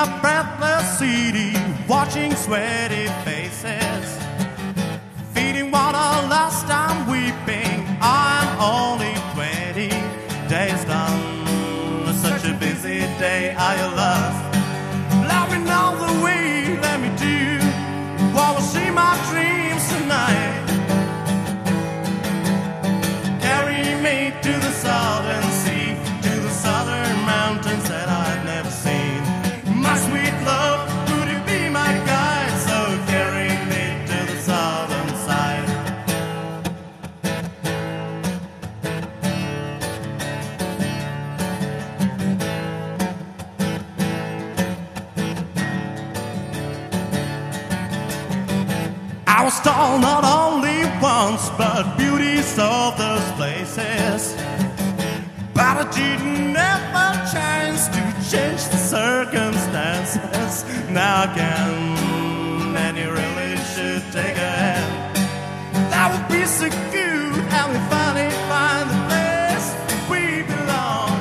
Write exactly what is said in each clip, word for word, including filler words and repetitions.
a breathless city, watching sweaty faces, feeding water last I'm weeping. I'm only twenty days done. Such a busy day, I love. Loving all the way, let me do what will see my dreams tonight. Carry me to the southern sea, to the southern mountains that I've never seen. My sweet love, would you be my guide? So carry me to the southern side. I was told not only once, but beauties of those places, but I didn't have a chance to change the circumstances. Now I can, and you really should take a hand. That would be so good, and we finally find the place we belong.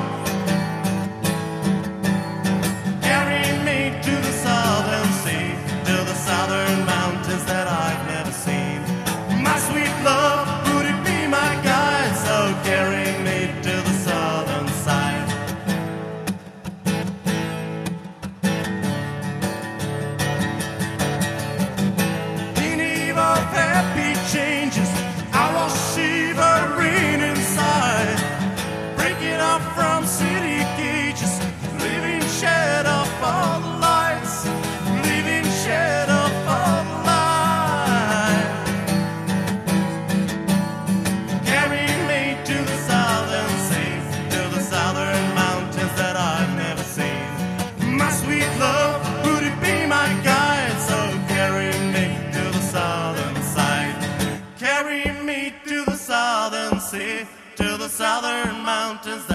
Carry me to the southern sea, to the southern mountains that I've never seen. My sweet love, would it be my guide? So carry me to the southern side. In eve of happy changes, I was shivering inside, breaking up from city cages, living shed of all the lights, living shed of all the light. Carry me to the southern sea, to the southern mountains that I've never seen. My sweet love, would it be my guide? So carry me to the southern side. Carry me to the southern sea, to the southern mountains